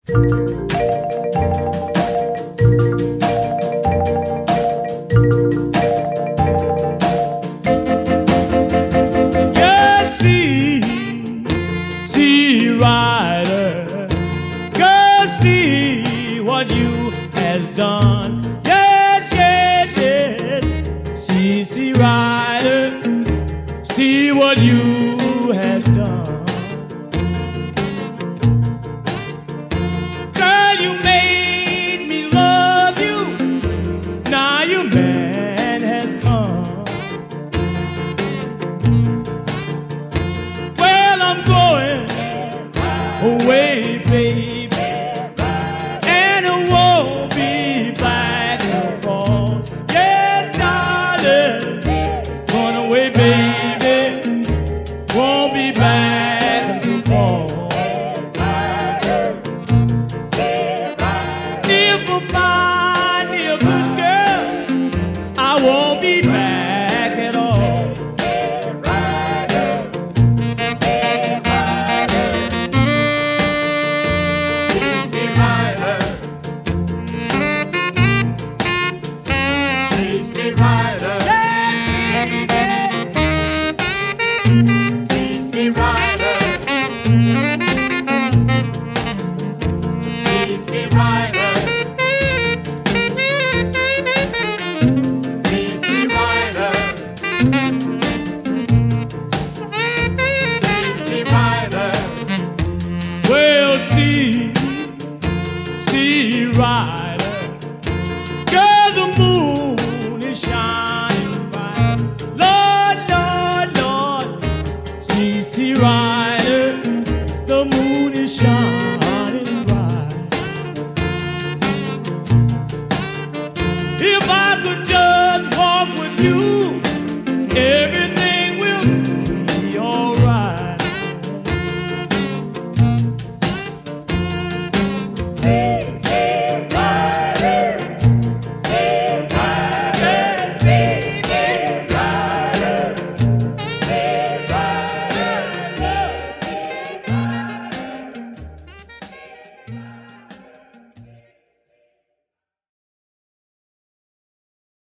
Just see, Rider, go see what you has done. Yes, yes, yes. See, Rider, see what you has done. Girl, you made me love you. Now your man has come. Well, I'm going away, baby, and I won't be back till fall. Yes, darling, going away, baby, won't be back until fall. If I find me a good girl, I won't be back at all. Well, see, Rider.